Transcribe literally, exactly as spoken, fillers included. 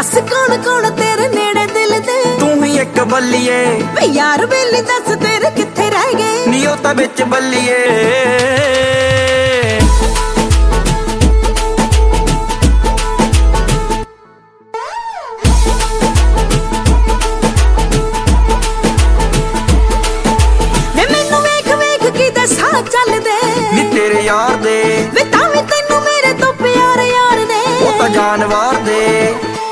दस कौन कौन तेरे नेड़े दिल दे तू ही एक बल्लिए वे यार बेली दस तेरे किथे रह गए नी ओ तां विच बल्लिए नी तेरे यार दे वे तां वी तैनू मेरे तो प्यार यार ने ओ तां जानवर